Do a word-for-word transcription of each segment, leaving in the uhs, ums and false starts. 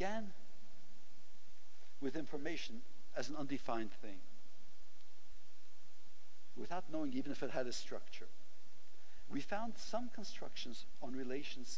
began with information as an undefined thing, without knowing even if it had a structure. We found some constructions on relations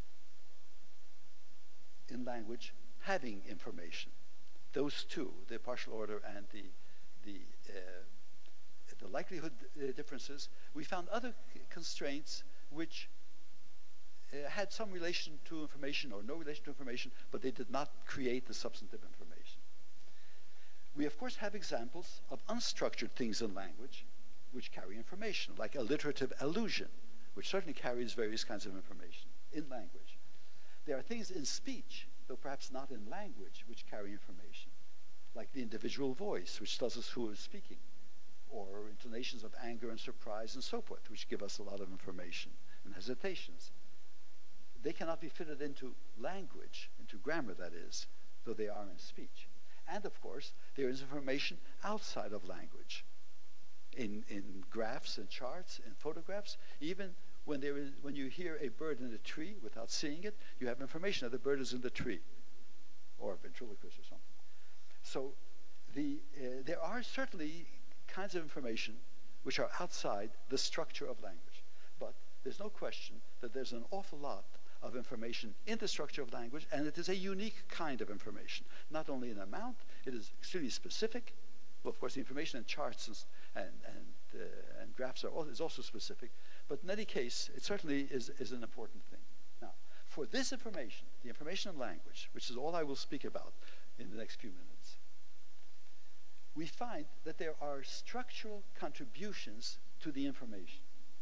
in language having information. Those two, the partial order and the, the, uh, the likelihood uh, differences, we found other constraints which uh, had some relation to information or no relation to information, but they did not create the substantive information. We, of course, have examples of unstructured things in language which carry information, like alliterative allusion, which certainly carries various kinds of information in language. There are things in speech, though perhaps not in language, which carry information, like the individual voice, which tells us who is speaking, or intonations of anger and surprise and so forth, which give us a lot of information, and hesitations. They cannot be fitted into language, into grammar, that is, though they are in speech. And, of course, there is information outside of language, in, in graphs and charts and photographs. Even when, there is, when you hear a bird in a tree without seeing it, you have information that the bird is in the tree, or a ventriloquist or something. So the, uh, there are certainly kinds of information which are outside the structure of language. But there's no question that there's an awful lot of information in the structure of language, and it is a unique kind of information. Not only in amount, it is extremely specific. Well, of course, the information in charts and, and, and, uh, and graphs are all, is also specific. But in any case, it certainly is, is an important thing. Now, for this information, the information in language, which is all I will speak about in the next few minutes, we find that there are structural contributions to the information.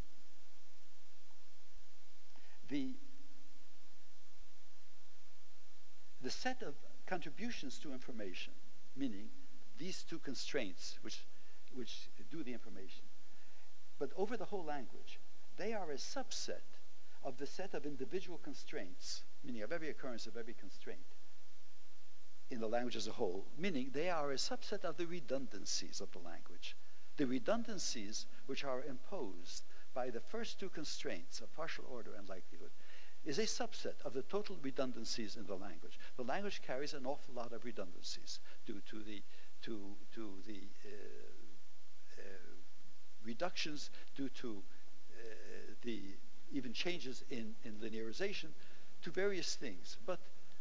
The, the set of contributions to information, meaning these two constraints which, which do the information, but over the whole language, they are a subset of the set of individual constraints, meaning of every occurrence of every constraint in the language as a whole, meaning they are a subset of the redundancies of the language. The redundancies which are imposed by the first two constraints of partial order and likelihood is a subset of the total redundancies in the language. The language carries an awful lot of redundancies due to the to to the uh, uh, reductions, due to uh, the even changes in, in linearization, to various things. But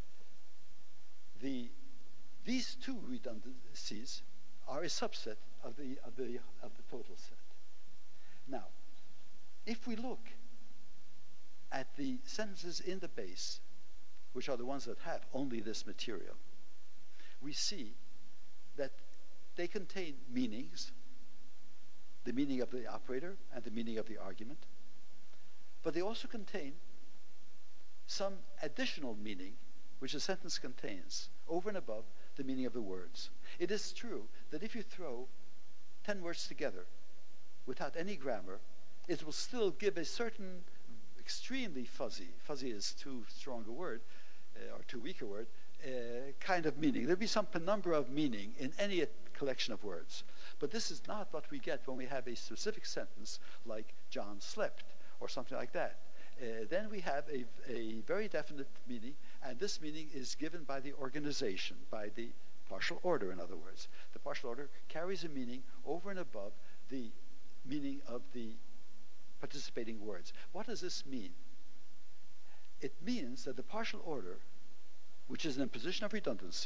the these two redundancies are a subset of the of the of the total set. Now, if we look at the sentences in the base, which are the ones that have only this material, we see that they contain meanings, the meaning of the operator and the meaning of the argument, but they also contain some additional meaning which a sentence contains, over and above the meaning of the words. It is true that if you throw ten words together without any grammar, it will still give a certain extremely fuzzy, fuzzy is too strong a word, uh, or too weak a word, uh, kind of meaning. There'll be some penumbra of meaning in any collection of words. But this is not what we get when we have a specific sentence like John slept, or something like that. Uh, then we have a, a very definite meaning, and this meaning is given by the organization, by the partial order, in other words. The partial order carries a meaning over and above the meaning of the participating words. What does this mean? It means that the partial order, which is an imposition of redundancy,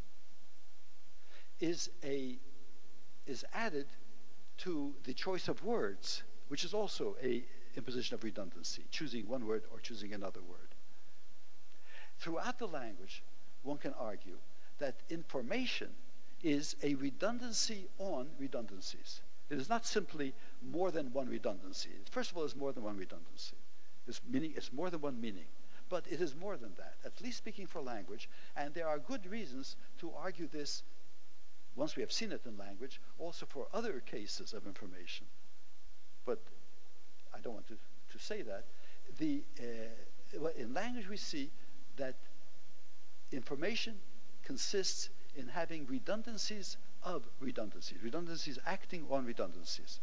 is a is added to the choice of words, which is also a imposition of redundancy, choosing one word or choosing another word. Throughout the language, one can argue that information is a redundancy on redundancies. It is not simply more than one redundancy. First of all, it's more than one redundancy. It's, meaning, it's more than one meaning. But it is more than that, at least speaking for language. And there are good reasons to argue this, once we have seen it in language, also for other cases of information. But I don't want to, to say that. The, uh, in language, we see that information consists in having redundancies of redundancies, redundancies acting on redundancies.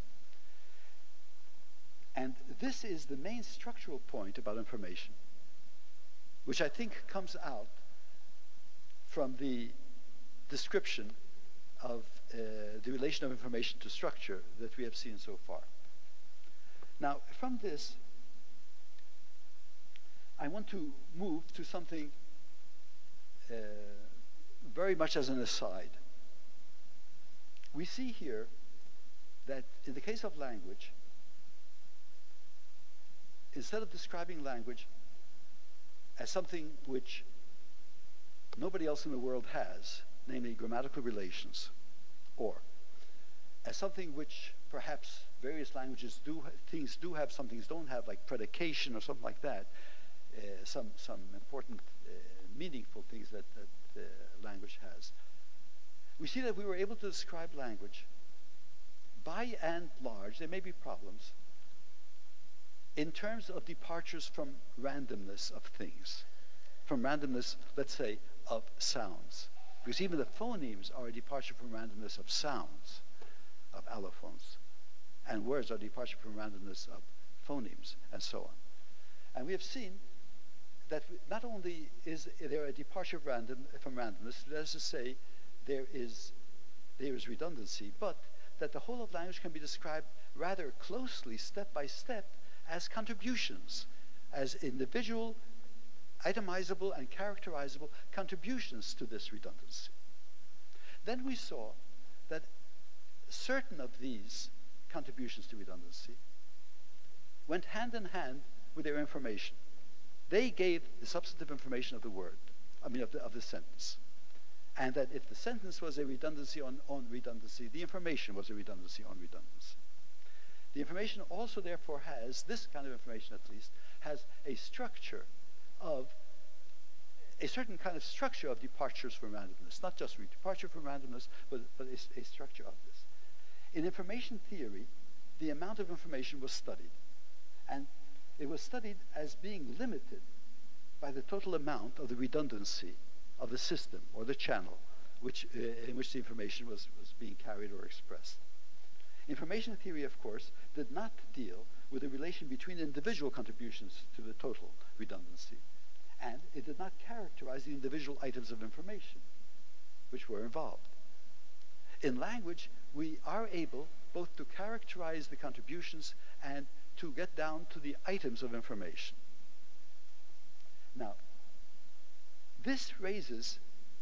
And this is the main structural point about information, which I think comes out from the description of uh, the relation of information to structure that we have seen so far. Now, from this, I want to move to something uh, very much as an aside. We see here that in the case of language, instead of describing language as something which nobody else in the world has, namely grammatical relations, or as something which perhaps various languages do, things do have, some things don't have, like predication or something like that, uh, some, some important, uh, meaningful things that, that uh, language has. We see that we were able to describe language by and large, there may be problems, in terms of departures from randomness of things, from randomness, let's say, of sounds. Because even the phonemes are a departure from randomness of sounds, of allophones. And words are a departure from randomness of phonemes, and so on. And we have seen that not only is there a departure from, random, from randomness, that is to say, there is, there is redundancy, but that the whole of language can be described rather closely, step by step, as contributions, as individual, itemizable, and characterizable contributions to this redundancy. Then we saw that certain of these contributions to redundancy went hand in hand with their information. They gave the substantive information of the word, I mean of the, of the sentence. And that if the sentence was a redundancy on, on redundancy, the information was a redundancy on redundancy. The information also therefore has, this kind of information at least, has a structure of, a certain kind of structure of departures from randomness. Not just departure from randomness, but, but a, a structure of this. In information theory, the amount of information was studied. And it was studied as being limited by the total amount of the redundancy of the system or the channel which, uh, in which the information was, was being carried or expressed. Information theory, of course, did not deal with the relation between individual contributions to the total redundancy, and it did not characterize the individual items of information which were involved. In language, we are able both to characterize the contributions and to get down to the items of information. Now, this raises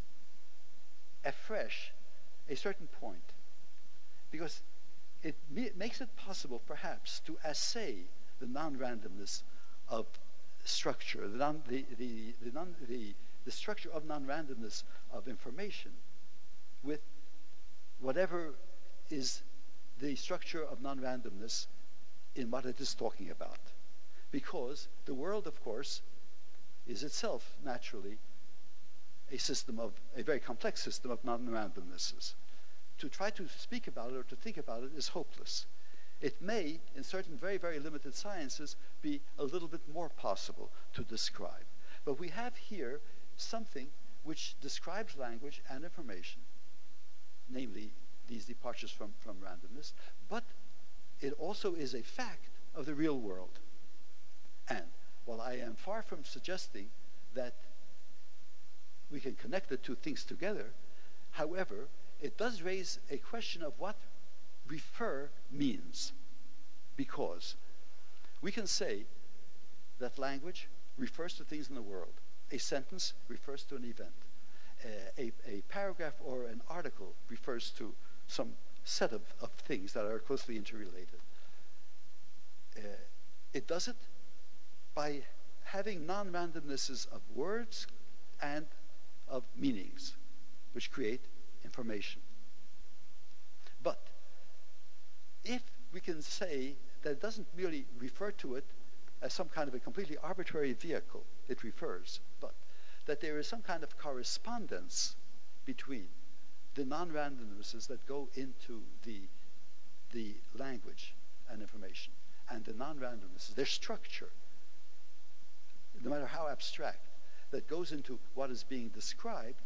afresh a certain point, because it makes it possible, perhaps, to assay the non-randomness of structure, the, non, the, the, the, non, the, the structure of non-randomness of information with whatever is the structure of non-randomness in what it is talking about. Because the world, of course, is itself naturally a system of, a very complex system of non-randomnesses. To try to speak about it or to think about it is hopeless. It may, in certain very, very limited sciences, be a little bit more possible to describe. But we have here something which describes language and information, namely these departures from, from randomness, but it also is a fact of the real world. And while I am far from suggesting that we can connect the two things together, however, it does raise a question of what refer means. Because we can say that language refers to things in the world. A sentence refers to an event. Uh, a, a paragraph or an article refers to some set of, of things that are closely interrelated. Uh, it does it by having non-randomnesses of words and of meanings, which create information. But if we can say that it doesn't merely refer to it as some kind of a completely arbitrary vehicle it refers, but that there is some kind of correspondence between the non-randomnesses that go into the, the language and information and the non-randomnesses, their structure, no matter how abstract, that goes into what is being described,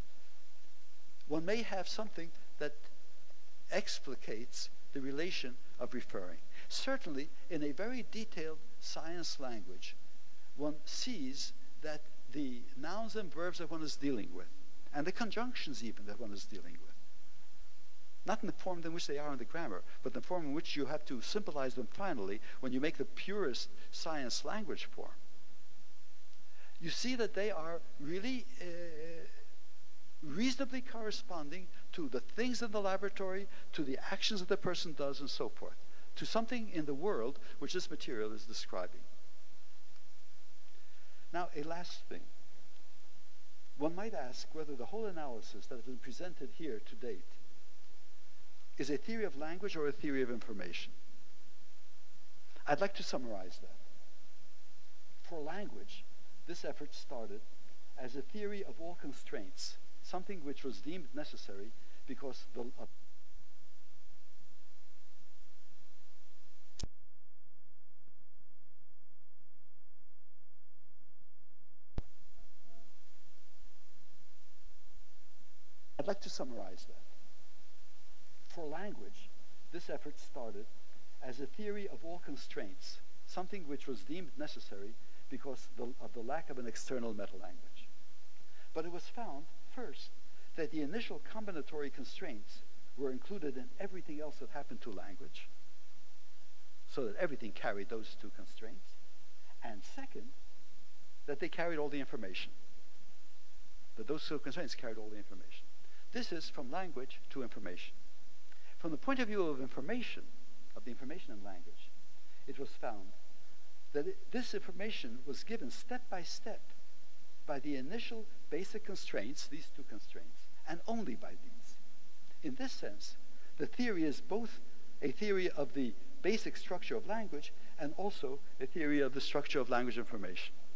one may have something that explicates the relation of referring. Certainly, in a very detailed science language, one sees that the nouns and verbs that one is dealing with, and the conjunctions even that one is dealing with. Not in the form in which they are in the grammar, but the form in which you have to symbolize them finally when you make the purest science language form. You see that they are really uh, reasonably corresponding to the things in the laboratory, to the actions that the person does, and so forth, to something in the world which this material is describing. Now, a last thing. One might ask whether the whole analysis that has been presented here to date is a theory of language or a theory of information. I'd like to summarize that. For language, this effort started as a theory of all constraints, something which was deemed necessary because the uh, I'd like to summarize that. For language, this effort started as a theory of all constraints, something which was deemed necessary because the, of the lack of an external meta-language. But it was found, first, that the initial combinatory constraints were included in everything else that happened to language, so that everything carried those two constraints. And second, that they carried all the information, that those two constraints carried all the information. This is from language to information. From the point of view of information, of the information in language, it was found that it, this information was given step by step by the initial basic constraints, these two constraints, and only by these. In this sense, the theory is both a theory of the basic structure of language and also a theory of the structure of language information.